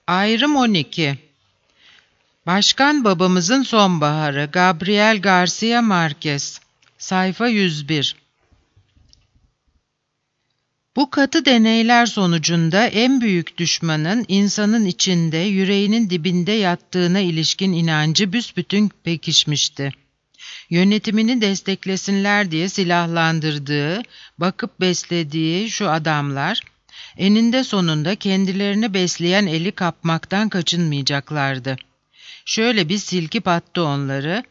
Ayrım 12. Başkan Babamızın Sonbaharı, Gabriel Garcia Marquez. Sayfa 101. Bu katı deneyler sonucunda en büyük düşmanın insanın içinde, yüreğinin dibinde yattığına ilişkin inancı büsbütün pekişmişti. Yönetimini desteklesinler diye silahlandırdığı, bakıp beslediği şu adamlar, eninde sonunda kendilerini besleyen eli kapmaktan kaçınmayacaklardı. Şöyle bir silkip attı onları,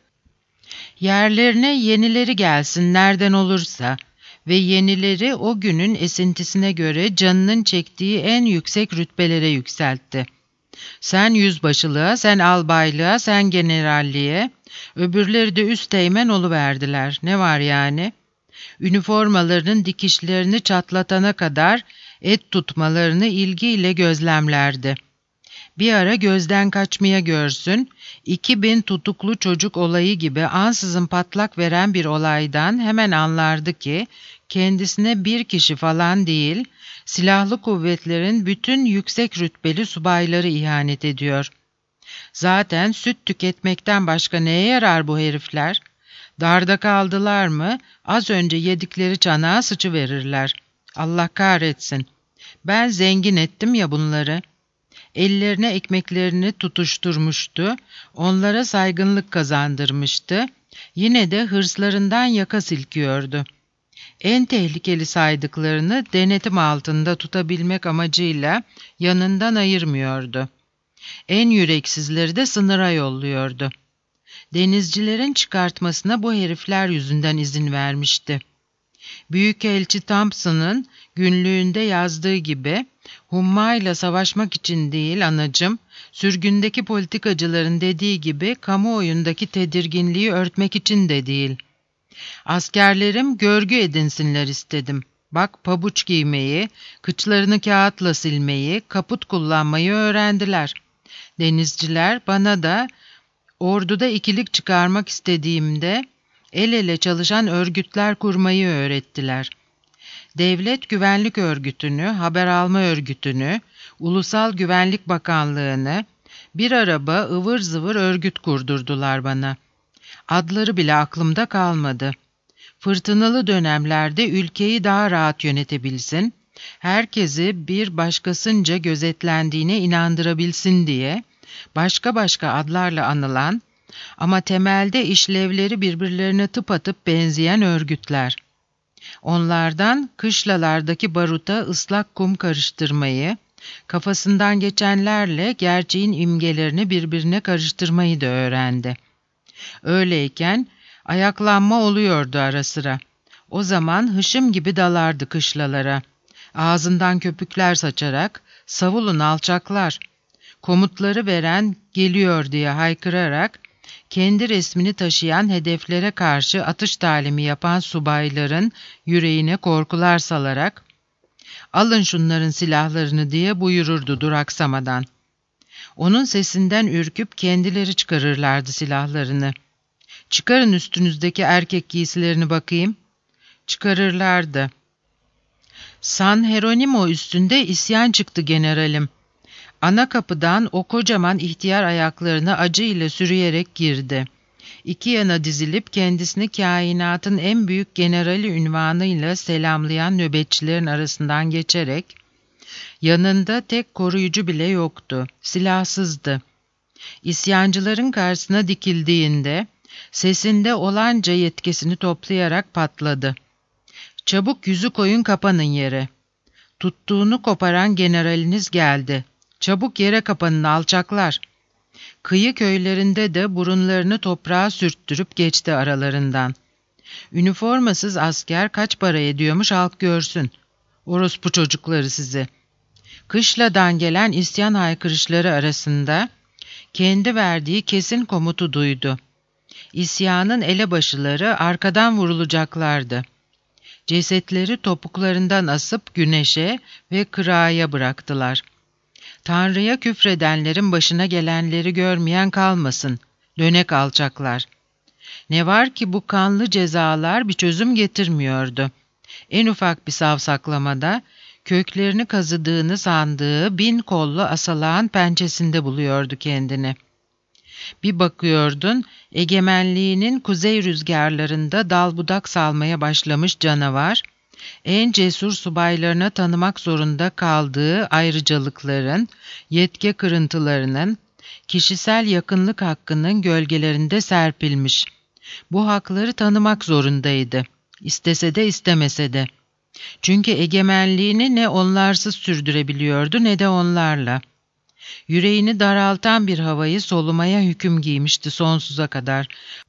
yerlerine yenileri gelsin nereden olursa ve yenileri o günün esintisine göre canının çektiği en yüksek rütbelere yükseltti. Sen yüzbaşılığa, sen albaylığa, sen generalliğe, öbürleri de üsteğmen oluverdiler. Ne var yani? Üniformalarının dikişlerini çatlatana kadar et tutmalarını ilgiyle gözlemlerdi. Bir ara gözden kaçmaya görsün, 2000 tutuklu çocuk olayı gibi ansızın patlak veren bir olaydan hemen anlardı ki, kendisine bir kişi falan değil, silahlı kuvvetlerin bütün yüksek rütbeli subayları ihanet ediyor. Zaten süt tüketmekten başka neye yarar bu herifler? Darda kaldılar mı, az önce yedikleri çanağa sıçıverirler. Allah kahretsin. Ben zengin ettim ya bunları. Ellerine ekmeklerini tutuşturmuştu, onlara saygınlık kazandırmıştı, yine de hırslarından yaka silkiyordu. En tehlikeli saydıklarını denetim altında tutabilmek amacıyla yanından ayırmıyordu. En yüreksizleri de sınıra yolluyordu. Denizcilerin çıkartmasına bu herifler yüzünden izin vermişti. Büyükelçi Thompson'ın günlüğünde yazdığı gibi, hummayla savaşmak için değil anacım, sürgündeki politikacıların dediği gibi kamuoyundaki tedirginliği örtmek için de değil. Askerlerim görgü edinsinler istedim. Bak pabuç giymeyi, kıçlarını kağıtla silmeyi, kaput kullanmayı öğrendiler. Denizciler bana da orduda ikilik çıkarmak istediğimde el ele çalışan örgütler kurmayı öğrettiler. Devlet Güvenlik Örgütü'nü, Haber Alma Örgütü'nü, Ulusal Güvenlik Bakanlığı'nı, bir araba ıvır zıvır örgüt kurdurdular bana. Adları bile aklımda kalmadı. Fırtınalı dönemlerde ülkeyi daha rahat yönetebilsin, herkesi bir başkasınca gözetlendiğine inandırabilsin diye, başka başka adlarla anılan ama temelde işlevleri birbirlerine tıpatıp benzeyen örgütler. Onlardan kışlalardaki baruta ıslak kum karıştırmayı, kafasından geçenlerle gerçeğin imgelerini birbirine karıştırmayı da öğrendi. Öyleyken ayaklanma oluyordu ara sıra. O zaman hışım gibi dalardı kışlalara. Ağzından köpükler saçarak, savulun alçaklar, komutları veren geliyor diye haykırarak, kendi resmini taşıyan hedeflere karşı atış talimi yapan subayların yüreğine korkular salarak, alın şunların silahlarını diye buyururdu duraksamadan. Onun sesinden ürküp kendileri çıkarırlardı silahlarını. Çıkarın üstünüzdeki erkek giysilerini bakayım. Çıkarırlardı. San Jeronimo üstünde isyan çıktı generalim. Ana kapıdan o kocaman ihtiyar ayaklarını acı ile sürüyerek girdi. İki yana dizilip kendisini kainatın en büyük generali ünvanıyla selamlayan nöbetçilerin arasından geçerek, yanında tek koruyucu bile yoktu, silahsızdı. İsyancıların karşısına dikildiğinde, sesinde olanca yetkisini toplayarak patladı. Çabuk yüzü koyun kapanın yere. Tuttuğunu koparan generaliniz geldi. Çabuk yere kapanın alçaklar. Kıyı köylerinde de burunlarını toprağa sürttürüp geçti aralarından. Üniformasız asker kaç para ediyormuş halk görsün. Orospu çocukları sizi. Kışladan gelen isyan haykırışları arasında kendi verdiği kesin komutu duydu. İsyanın elebaşıları arkadan vurulacaklardı. Cesetleri topuklarından asıp güneşe ve kırağıya bıraktılar. Tanrı'ya küfredenlerin başına gelenleri görmeyen kalmasın, dönek alçaklar. Ne var ki bu kanlı cezalar bir çözüm getirmiyordu. En ufak bir savsaklamada köklerini kazıdığını sandığı 1000 kollu asalağın pençesinde buluyordu kendini. Bir bakıyordun, egemenliğinin kuzey rüzgarlarında dalbudak salmaya başlamış canavar, en cesur subaylarına tanımak zorunda kaldığı ayrıcalıkların, yetki kırıntılarının, kişisel yakınlık hakkının gölgelerinde serpilmiş. Bu hakları tanımak zorundaydı, istese de istemese de. Çünkü egemenliğini ne onlarsız sürdürebiliyordu ne de onlarla. Yüreğini daraltan bir havayı solumaya hüküm giymişti sonsuza kadar.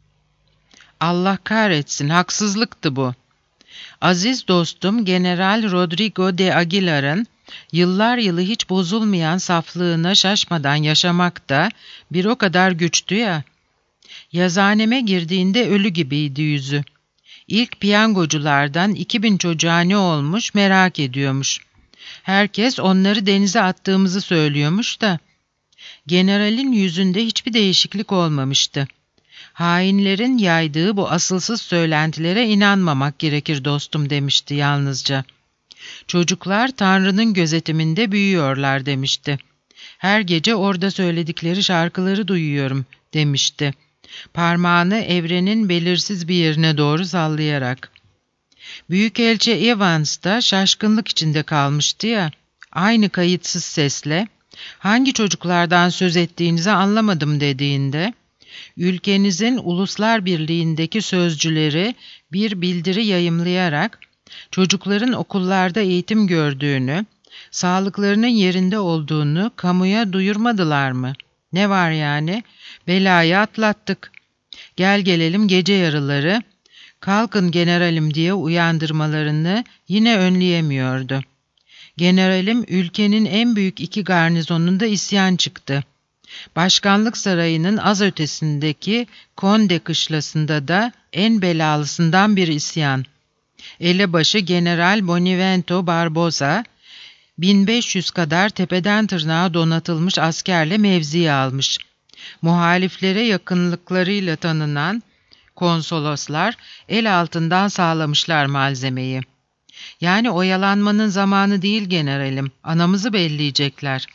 Allah kahretsin, haksızlıktı bu. Aziz dostum General Rodrigo de Aguilar'ın yıllar yılı hiç bozulmayan saflığına şaşmadan yaşamak da bir o kadar güçtü ya. Yazıhaneme girdiğinde ölü gibiydi yüzü. İlk piyangoculardan 2000 çocuğa ne olmuş merak ediyormuş. Herkes onları denize attığımızı söylüyormuş da. Generalin yüzünde hiçbir değişiklik olmamıştı. Hainlerin yaydığı bu asılsız söylentilere inanmamak gerekir dostum demişti yalnızca. Çocuklar Tanrı'nın gözetiminde büyüyorlar demişti. Her gece orada söyledikleri şarkıları duyuyorum demişti. Parmağını evrenin belirsiz bir yerine doğru sallayarak. Büyükelçi Evans da şaşkınlık içinde kalmıştı ya. Aynı kayıtsız sesle, hangi çocuklardan söz ettiğinizi anlamadım dediğinde, ülkenizin Uluslar Birliği'ndeki sözcüleri bir bildiri yayımlayarak, çocukların okullarda eğitim gördüğünü, sağlıklarının yerinde olduğunu kamuya duyurmadılar mı? Ne var yani? Belayı atlattık. Gel gelelim gece yarıları, kalkın generalim diye uyandırmalarını yine önleyemiyordu. Generalim ülkenin en büyük 2 garnizonunda isyan çıktı. Başkanlık sarayının az ötesindeki Konde kışlasında da en belalısından bir isyan. Elebaşı General Bonivento Barbosa, 1500 kadar tepeden tırnağa donatılmış askerle mevziyi almış. Muhaliflere yakınlıklarıyla tanınan konsoloslar el altından sağlamışlar malzemeyi. Yani oyalanmanın zamanı değil generalim, anamızı belleyecekler.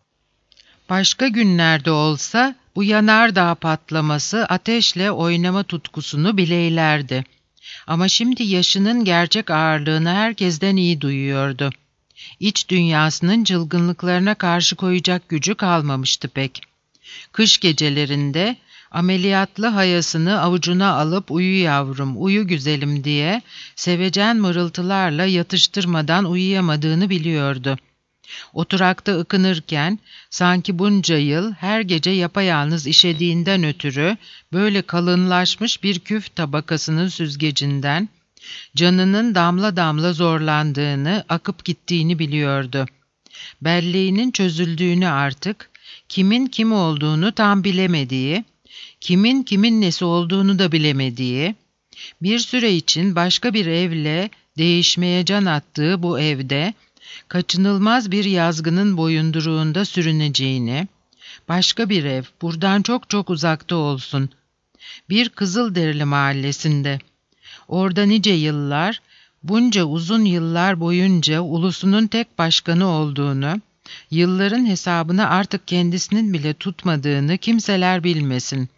Başka günlerde olsa bu yanardağ patlaması ateşle oynama tutkusunu bileylerdi. Ama şimdi yaşının gerçek ağırlığını herkesten iyi duyuyordu. İç dünyasının çılgınlıklarına karşı koyacak gücü kalmamıştı pek. Kış gecelerinde ameliyatlı hayasını avucuna alıp uyu yavrum, uyu güzelim diye sevecen mırıltılarla yatıştırmadan uyuyamadığını biliyordu. Oturakta ıkınırken sanki bunca yıl her gece yapayalnız işediğinden ötürü böyle kalınlaşmış bir küf tabakasının süzgecinden canının damla damla zorlandığını, akıp gittiğini biliyordu. Belleğinin çözüldüğünü artık, kimin kim olduğunu tam bilemediği, kimin kimin nesi olduğunu da bilemediği, bir süre için başka bir evle değişmeye can attığı bu evde, kaçınılmaz bir yazgının boyunduruğunda sürüneceğini, başka bir ev, buradan çok çok uzakta olsun, bir Kızılderili mahallesinde, orada nice yıllar, bunca uzun yıllar boyunca ulusunun tek başkanı olduğunu, yılların hesabını artık kendisinin bile tutmadığını kimseler bilmesin.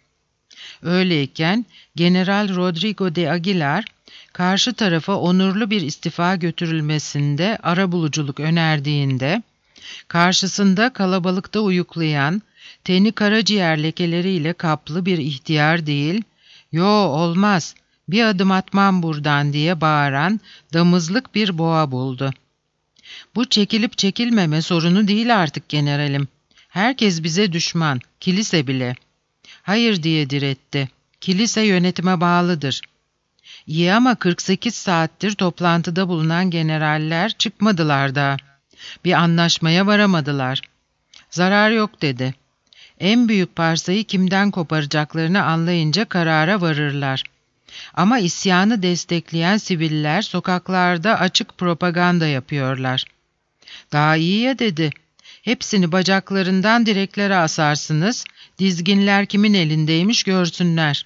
Öyleyken General Rodrigo de Aguilar, karşı tarafa onurlu bir istifa götürülmesinde arabuluculuk önerdiğinde, karşısında kalabalıkta uyuklayan, teni karaciğer lekeleriyle kaplı bir ihtiyar değil, "Yo olmaz, bir adım atmam buradan" diye bağıran damızlık bir boğa buldu. Bu çekilip çekilmeme sorunu değil artık generalim. Herkes bize düşman, kilise bile. Hayır diye diretti. Kilise yönetime bağlıdır. İyi ama 48 saattir toplantıda bulunan generaller çıkmadılar daha. Bir anlaşmaya varamadılar. Zarar yok dedi. En büyük parsayı kimden koparacaklarını anlayınca karara varırlar. Ama isyanı destekleyen siviller sokaklarda açık propaganda yapıyorlar. Daha iyi ya dedi. Hepsini bacaklarından direklere asarsınız, dizginler kimin elindeymiş görsünler.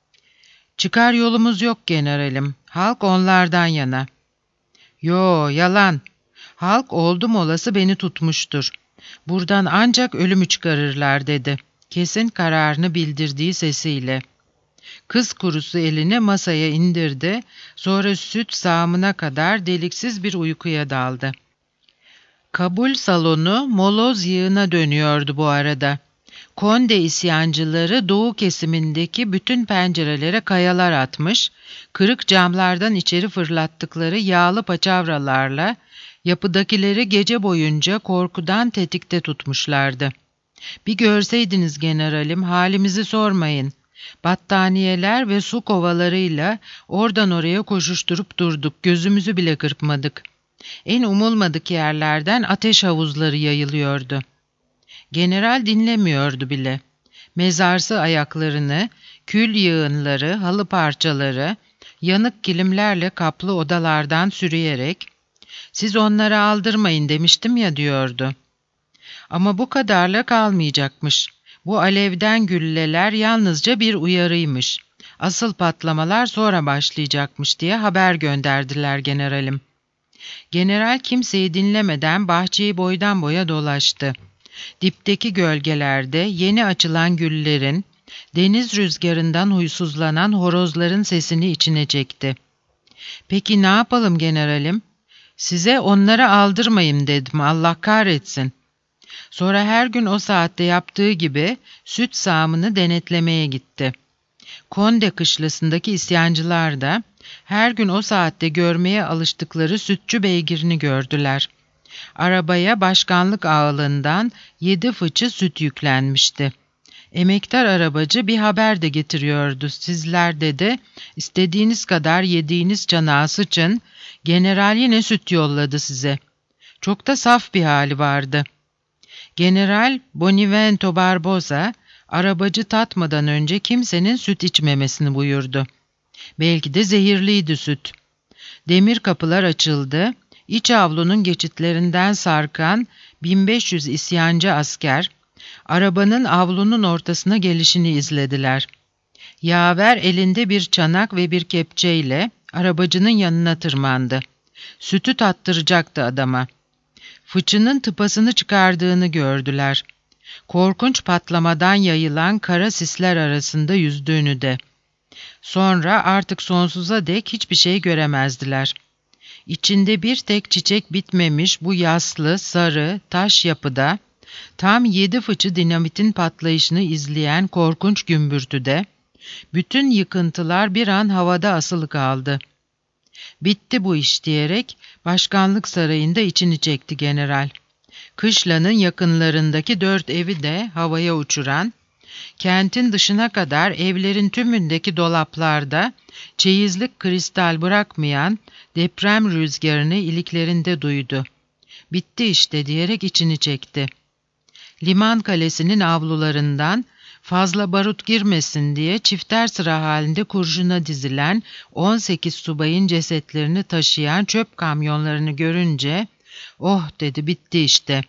Çıkar yolumuz yok generalim, halk onlardan yana. Yo, yalan. Halk oldum olası beni tutmuştur. Buradan ancak ölümü çıkarırlar dedi. Kesin kararını bildirdiği sesiyle. Kız kurusu elini masaya indirdi, sonra süt sağımına kadar deliksiz bir uykuya daldı. Kabul salonu moloz yığına dönüyordu bu arada. Konde isyancıları doğu kesimindeki bütün pencerelere kayalar atmış, kırık camlardan içeri fırlattıkları yağlı paçavralarla yapıdakileri gece boyunca korkudan tetikte tutmuşlardı. Bir görseydiniz generalim, halimizi sormayın. Battaniyeler ve su kovalarıyla oradan oraya koşuşturup durduk, gözümüzü bile kırpmadık. En umulmadık yerlerden ateş havuzları yayılıyordu. General dinlemiyordu bile. Mezarsı ayaklarını, kül yığınları, halı parçaları, yanık kilimlerle kaplı odalardan sürüyerek, "Siz onları aldırmayın demiştim ya," diyordu. Ama bu kadarla kalmayacakmış. Bu alevden gülleler yalnızca bir uyarıymış. Asıl patlamalar sonra başlayacakmış diye haber gönderdiler generalim. General kimseyi dinlemeden bahçeyi boydan boya dolaştı. Dipteki gölgelerde yeni açılan güllerin, deniz rüzgarından huysuzlanan horozların sesini içine çekti. "Peki ne yapalım generalim? Size onları aldırmayın dedim, Allah kahretsin." Sonra her gün o saatte yaptığı gibi süt sağımını denetlemeye gitti. Konde kışlasındaki isyancılar da her gün o saatte görmeye alıştıkları sütçü beygirini gördüler. Arabaya başkanlık ağalığından 7 fıçı süt yüklenmişti. Emektar arabacı bir haber de getiriyordu. "Sizler," dedi, "istediğiniz kadar yediğiniz çanağı sıçın, general yine süt yolladı size." Çok da saf bir hali vardı. General Bonivento Barbosa, arabacı tatmadan önce kimsenin süt içmemesini buyurdu. Belki de zehirliydi süt. Demir kapılar açıldı, iç avlunun geçitlerinden sarkan 1500 isyancı asker, arabanın avlunun ortasına gelişini izlediler. Yaver elinde bir çanak ve bir kepçeyle arabacının yanına tırmandı. Sütü tattıracaktı adama. Fıçının tıpasını çıkardığını gördüler. Korkunç patlamadan yayılan kara sisler arasında yüzdüğünü de. Sonra artık sonsuza dek hiçbir şey göremezdiler. İçinde bir tek çiçek bitmemiş bu yaslı, sarı, taş yapıda, tam 7 fıçı dinamitin patlayışını izleyen korkunç gümbürtüde, bütün yıkıntılar bir an havada asılı kaldı. "Bitti bu iş," diyerek başkanlık sarayında içini çekti general. Kışlanın yakınlarındaki 4 evi de havaya uçuran, kentin dışına kadar evlerin tümündeki dolaplarda çeyizlik kristal bırakmayan deprem rüzgarını iliklerinde duydu. "Bitti işte," diyerek içini çekti. Liman kalesinin avlularından fazla barut girmesin diye çifter sıra halinde kurşuna dizilen 18 subayın cesetlerini taşıyan çöp kamyonlarını görünce, "Oh," dedi, "bitti işte."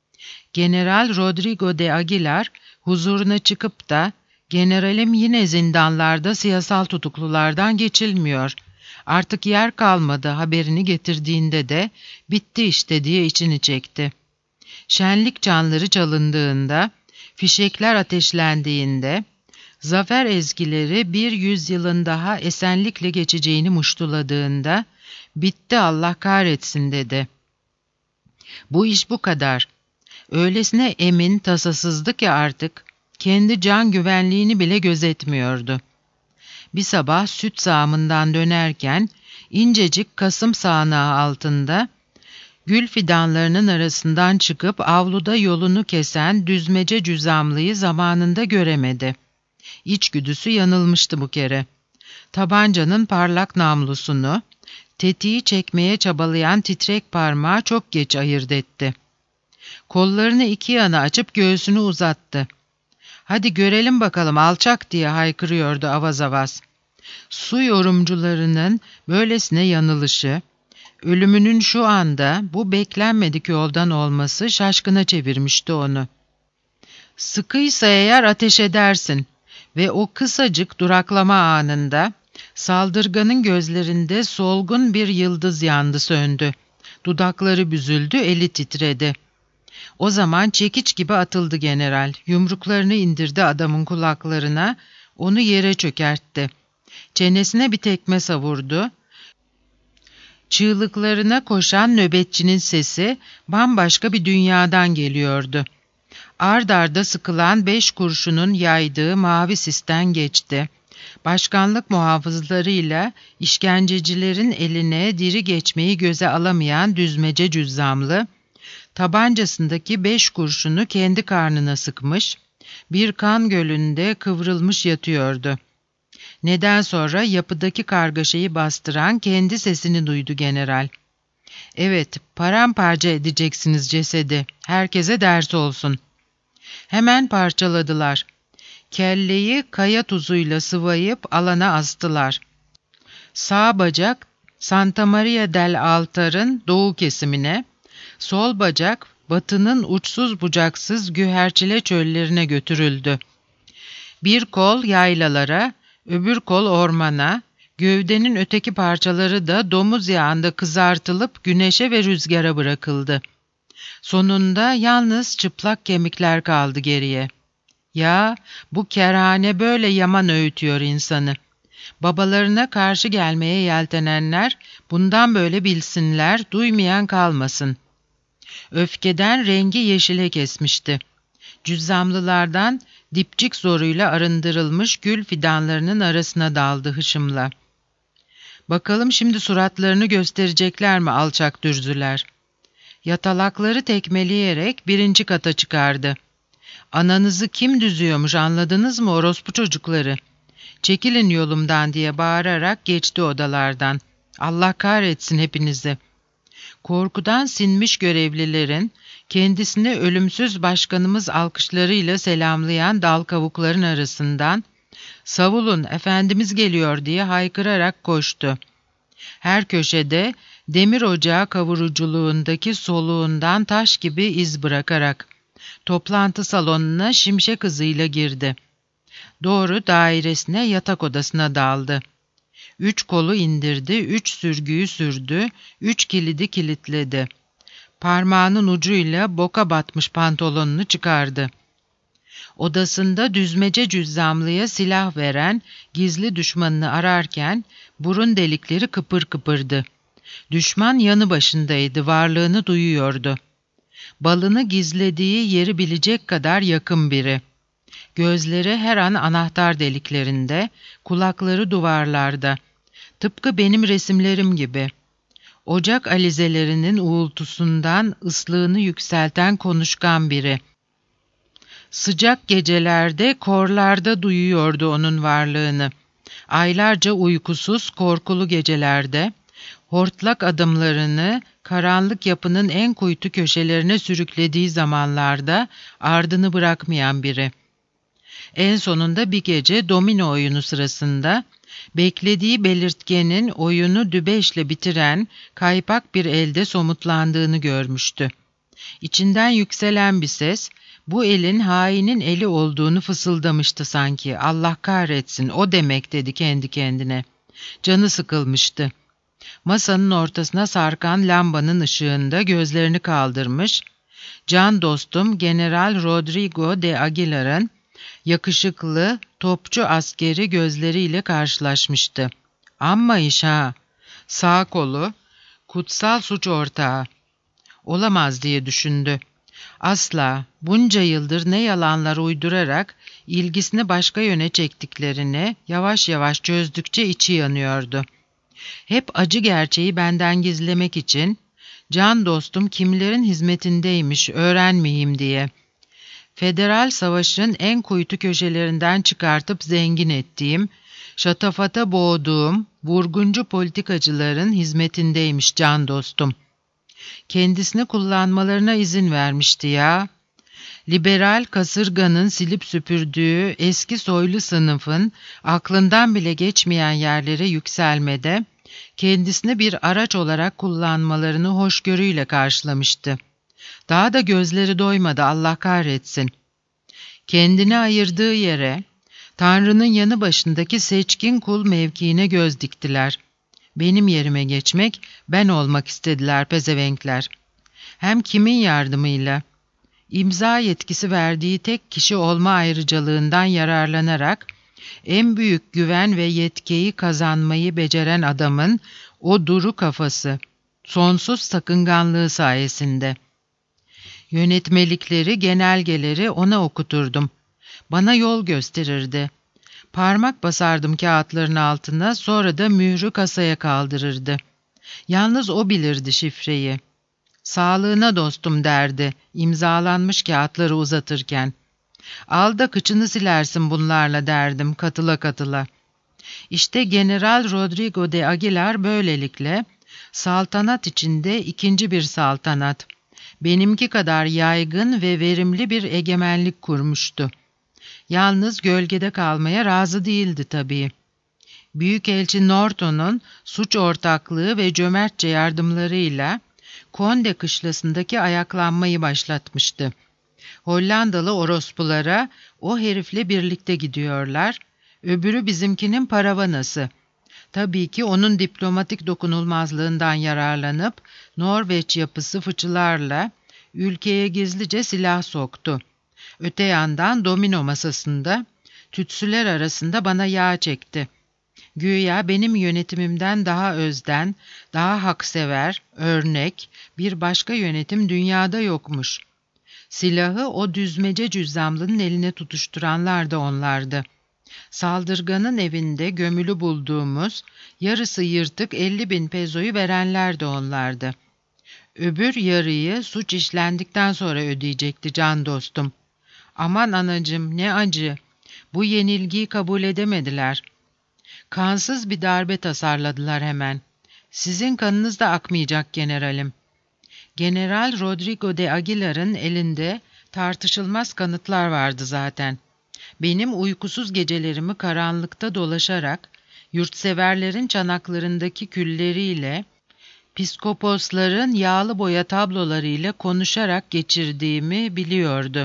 General Rodrigo de Aguilar huzuruna çıkıp da, "Generalim yine zindanlarda siyasal tutuklulardan geçilmiyor. Artık yer kalmadı," haberini getirdiğinde de "bitti işte," diye içini çekti. Şenlik çanları çalındığında, fişekler ateşlendiğinde, zafer ezgileri bir yüzyılın daha esenlikle geçeceğini muştuladığında, "Bitti Allah kahretsin," dedi. Bu iş bu kadar. Öylesine emin, tasasızdı ki artık kendi can güvenliğini bile gözetmiyordu. Bir sabah süt sağımından dönerken incecik kasım sağanağı altında gül fidanlarının arasından çıkıp avluda yolunu kesen düzmece cüzamlıyı zamanında göremedi. İçgüdüsü yanılmıştı bu kere. Tabancanın parlak namlusunu, tetiği çekmeye çabalayan titrek parmağı çok geç ayırt etti. Kollarını iki yana açıp göğsünü uzattı. "Hadi görelim bakalım alçak," diye haykırıyordu avaz avaz. Su yorumcularının böylesine yanılışı, ölümünün şu anda bu beklenmedik yoldan olması şaşkına çevirmişti onu. "Sıkıysa eğer ateş edersin," ve o kısacık duraklama anında saldırganın gözlerinde solgun bir yıldız yandı söndü. Dudakları büzüldü, eli titredi. O zaman çekiç gibi atıldı general. Yumruklarını indirdi adamın kulaklarına, onu yere çökertti. Çenesine bir tekme savurdu. Çığlıklarına koşan nöbetçinin sesi bambaşka bir dünyadan geliyordu. Ard arda sıkılan 5 kurşunun yaydığı mavi sisten geçti. Başkanlık muhafızlarıyla işkencecilerin eline diri geçmeyi göze alamayan düzmece cüzzamlı, tabancasındaki 5 kurşunu kendi karnına sıkmış, bir kan gölünde kıvrılmış yatıyordu. Neden sonra yapıdaki kargaşayı bastıran kendi sesini duydu general. "Evet, paramparça edeceksiniz cesedi, herkese ders olsun." Hemen parçaladılar. Kelleyi kaya tuzuyla sıvayıp alana astılar. Sağ bacak Santa Maria del Altar'ın doğu kesimine, sol bacak batının uçsuz bucaksız güherçile çöllerine götürüldü. Bir kol yaylalara, öbür kol ormana, gövdenin öteki parçaları da domuz yağında kızartılıp güneşe ve rüzgara bırakıldı. Sonunda yalnız çıplak kemikler kaldı geriye. Ya bu kerhane böyle yaman öğütüyor insanı. Babalarına karşı gelmeye yeltenenler bundan böyle bilsinler, duymayan kalmasın. Öfkeden rengi yeşile kesmişti. Cüzzamlılardan dipçik zoruyla arındırılmış gül fidanlarının arasına daldı hışımla. Bakalım şimdi suratlarını gösterecekler mi alçak dürzüler? Yatalakları tekmeleyerek 1. kata çıkardı. "Ananızı kim düzüyormuş anladınız mı orospu çocukları? Çekilin yolumdan" diye bağırarak geçti odalardan. "Allah kahretsin hepinizi." Korkudan sinmiş görevlilerin kendisini ölümsüz başkanımız alkışlarıyla selamlayan dal kavukların arasından "Savulun, Efendimiz geliyor" diye haykırarak koştu. Her köşede demir ocağı kavuruculuğundaki soluğundan taş gibi iz bırakarak toplantı salonuna şimşek hızıyla girdi. Doğru dairesine, yatak odasına daldı. 3 kolu indirdi, 3 sürgüyü sürdü, 3 kilidi kilitledi. Parmağının ucuyla boka batmış pantolonunu çıkardı. Odasında düzmece cüzzamlıya silah veren gizli düşmanını ararken burun delikleri kıpır kıpırdı. Düşman yanı başındaydı, varlığını duyuyordu. Balını gizlediği yeri bilecek kadar yakın biri. Gözleri her an anahtar deliklerinde, kulakları duvarlarda. Tıpkı benim resimlerim gibi. Ocak alizelerinin uğultusundan ıslığını yükselten konuşkan biri. Sıcak gecelerde, korlarda duyuyordu onun varlığını. Aylarca uykusuz, korkulu gecelerde, hortlak adımlarını karanlık yapının en kuytu köşelerine sürüklediği zamanlarda ardını bırakmayan biri. En sonunda bir gece domino oyunu sırasında beklediği belirtgenin oyunu dübeşle bitiren kaypak bir elde somutlandığını görmüştü. İçinden yükselen bir ses, bu elin hainin eli olduğunu fısıldamıştı sanki. Allah kahretsin, o demek dedi kendi kendine. Canı sıkılmıştı. Masanın ortasına sarkan lambanın ışığında gözlerini kaldırmış, can dostum General Rodrigo de Aguilar'ın yakışıklı, topçu askeri gözleriyle karşılaşmıştı. Amma iş ha! Sağ kolu, kutsal suç ortağı. Olamaz diye düşündü. Asla, bunca yıldır ne yalanlar uydurarak ilgisini başka yöne çektiklerini yavaş yavaş çözdükçe içi yanıyordu. Hep acı gerçeği benden gizlemek için, can dostum kimlerin hizmetindeymiş öğrenmeyeyim diye. Federal savaşın en kuytu köşelerinden çıkartıp zengin ettiğim, şatafata boğduğum, vurguncu politikacıların hizmetindeymiş can dostum. Kendisini kullanmalarına izin vermişti ya. Liberal kasırganın silip süpürdüğü eski soylu sınıfın aklından bile geçmeyen yerlere yükselmede, kendisini bir araç olarak kullanmalarını hoşgörüyle karşılamıştı. Daha da gözleri doymadı Allah kahretsin. Kendini ayırdığı yere, Tanrı'nın yanı başındaki seçkin kul mevkiine göz diktiler. Benim yerime geçmek, ben olmak istediler pezevenkler. Hem kimin yardımıyla? İmza yetkisi verdiği tek kişi olma ayrıcalığından yararlanarak, en büyük güven ve yetkiyi kazanmayı beceren adamın o duru kafası, sonsuz sakınganlığı sayesinde. Yönetmelikleri, genelgeleri ona okuturdum. Bana yol gösterirdi. Parmak basardım kağıtların altına, sonra da mührü kasaya kaldırırdı. Yalnız o bilirdi şifreyi. "Sağlığına dostum," derdi, imzalanmış kağıtları uzatırken. "Al da kıçını silersin bunlarla," derdim katıla katıla. İşte General Rodrigo de Aguilar böylelikle, saltanat içinde ikinci bir saltanat, benimki kadar yaygın ve verimli bir egemenlik kurmuştu. Yalnız gölgede kalmaya razı değildi tabii. Büyükelçi Norton'un suç ortaklığı ve cömertçe yardımlarıyla Konde kışlasındaki ayaklanmayı başlatmıştı. Hollandalı orospulara "O herifle birlikte gidiyorlar, öbürü bizimkinin paravanası." Tabii ki onun diplomatik dokunulmazlığından yararlanıp Norveç yapısı fıçılarla ülkeye gizlice silah soktu. Öte yandan domino masasında tütsüler arasında bana yağ çekti. Güya benim yönetimimden daha özden, daha haksever, örnek bir başka yönetim dünyada yokmuş. Silahı o düzmece cüzzamlının eline tutuşturanlar da onlardı. Saldırganın evinde gömülü bulduğumuz, yarısı yırtık 50.000 pezoyu verenler de onlardı. Öbür yarıyı suç işlendikten sonra ödeyecekti can dostum. Aman anacığım, ne acı! Bu yenilgiyi kabul edemediler. Kansız bir darbe tasarladılar hemen. "Sizin kanınız da akmayacak generalim." General Rodrigo de Aguilar'ın elinde tartışılmaz kanıtlar vardı zaten. Benim uykusuz gecelerimi karanlıkta dolaşarak, yurtseverlerin çanaklarındaki külleriyle, piskoposların yağlı boya tablolarıyla konuşarak geçirdiğimi biliyordu.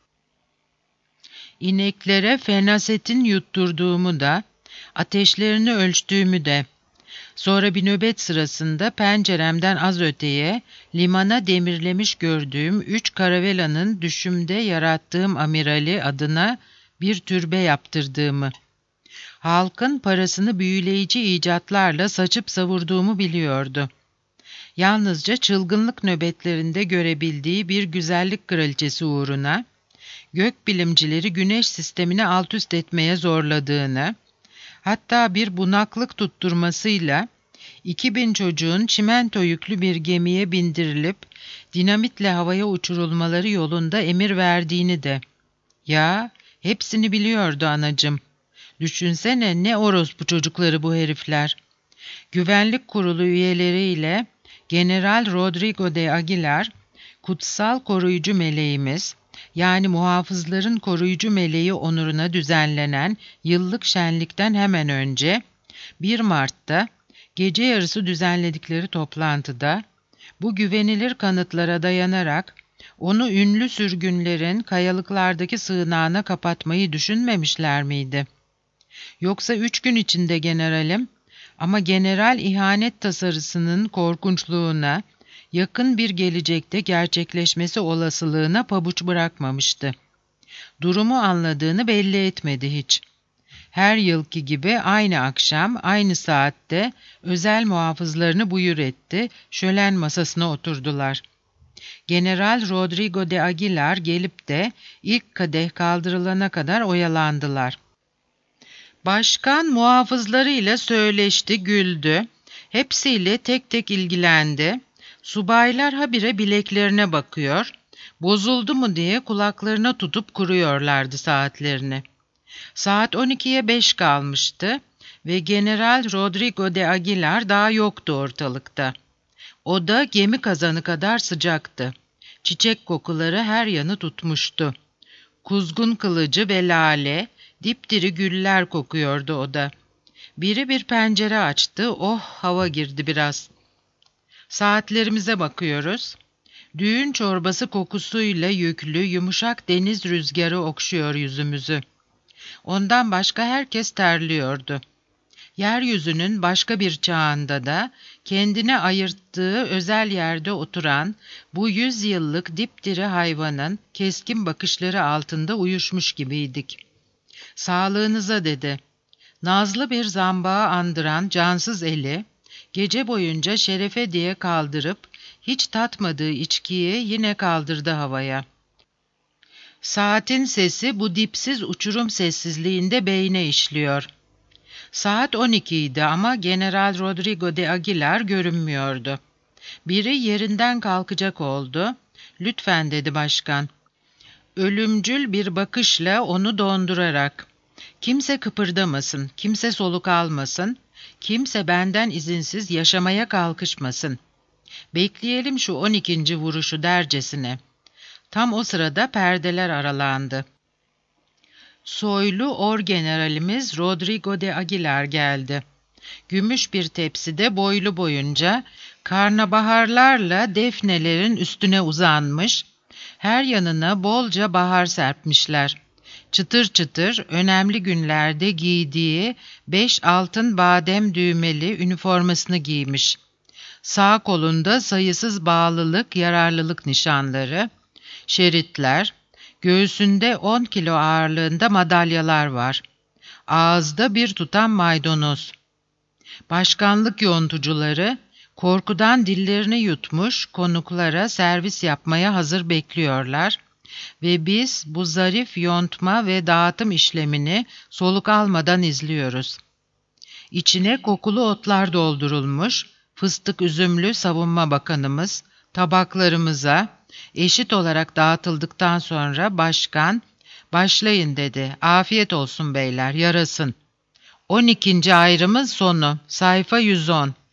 İneklere fenasetin yutturduğumu da, ateşlerini ölçtüğümü de, sonra bir nöbet sırasında penceremden az öteye limana demirlemiş gördüğüm 3 karavelanın düşümde yarattığım amirali adına bir türbe yaptırdığımı, halkın parasını büyüleyici icatlarla saçıp savurduğumu biliyordu. Yalnızca çılgınlık nöbetlerinde görebildiği bir güzellik kraliçesi uğruna, gökbilimcileri güneş sistemini altüst etmeye zorladığını, hatta bir bunaklık tutturmasıyla 2000 çocuğun çimento yüklü bir gemiye bindirilip dinamitle havaya uçurulmaları yolunda emir verdiğini de. Ya, hepsini biliyordu anacığım. Düşünsene ne orospu çocukları bu herifler. Güvenlik Kurulu üyeleriyle General Rodrigo de Aguilar, kutsal koruyucu meleğimiz, yani muhafızların koruyucu meleği onuruna düzenlenen yıllık şenlikten hemen önce 1 Mart'ta gece yarısı düzenledikleri toplantıda bu güvenilir kanıtlara dayanarak onu ünlü sürgünlerin kayalıklardaki sığınağına kapatmayı düşünmemişler miydi? Yoksa 3 gün içinde generalim, ama general ihanet tasarısının korkunçluğuna, yakın bir gelecekte gerçekleşmesi olasılığına pabuç bırakmamıştı. Durumu anladığını belli etmedi hiç. Her yılki gibi aynı akşam, aynı saatte özel muhafızlarını buyur etti, şölen masasına oturdular. General Rodrigo de Aguilar gelip de ilk kadeh kaldırılana kadar oyalandılar. Başkan muhafızlarıyla söyleşti, güldü. Hepsiyle tek tek ilgilendi. Subaylar habire bileklerine bakıyor, bozuldu mu diye kulaklarına tutup kuruyorlardı saatlerini. Saat 12'ye 5 kalmıştı ve General Rodrigo de Aguilar daha yoktu ortalıkta. Oda gemi kazanı kadar sıcaktı. Çiçek kokuları her yanı tutmuştu. Kuzgun kılıcı ve lale, dipdiri güller kokuyordu oda. Biri bir pencere açtı, oh hava girdi biraz. Saatlerimize bakıyoruz. Düğün çorbası kokusuyla yüklü, yumuşak deniz rüzgarı okşuyor yüzümüzü. Ondan başka herkes terliyordu. Yeryüzünün başka bir çağında da kendine ayırttığı özel yerde oturan bu 100 yıllık dipdiri hayvanın keskin bakışları altında uyuşmuş gibiydik. "Sağlığınıza," dedi. Nazlı bir zambağı andıran cansız eli, gece boyunca şerefe diye kaldırıp, hiç tatmadığı içkiyi yine kaldırdı havaya. Saatin sesi bu dipsiz uçurum sessizliğinde beyne işliyor. Saat 12 idi ama General Rodrigo de Aguilar görünmüyordu. Biri yerinden kalkacak oldu. "Lütfen," dedi başkan. Ölümcül bir bakışla onu dondurarak. "Kimse kıpırdamasın, kimse soluk almasın, kimse benden izinsiz yaşamaya kalkışmasın. Bekleyelim şu 12. vuruşu," dercesine. Tam o sırada perdeler aralandı. Soylu orgeneralimiz Rodrigo de Aguilar geldi. Gümüş bir tepside boylu boyunca karnabaharlarla defnelerin üstüne uzanmış, her yanına bolca bahar serpmişler. Çıtır çıtır önemli günlerde giydiği 5 altın badem düğmeli üniformasını giymiş. Sağ kolunda sayısız bağlılık, yararlılık nişanları, şeritler, göğsünde 10 kilo ağırlığında madalyalar var. Ağızda bir tutam maydanoz. Başkanlık yontucuları korkudan dillerini yutmuş konuklara servis yapmaya hazır bekliyorlar ve biz bu zarif yontma ve dağıtım işlemini soluk almadan izliyoruz. İçine kokulu otlar doldurulmuş, fıstık üzümlü savunma bakanımız tabaklarımıza eşit olarak dağıtıldıktan sonra başkan, "Başlayın," dedi. "Afiyet olsun beyler, yarasın." 12. ayrımın sonu, sayfa 110.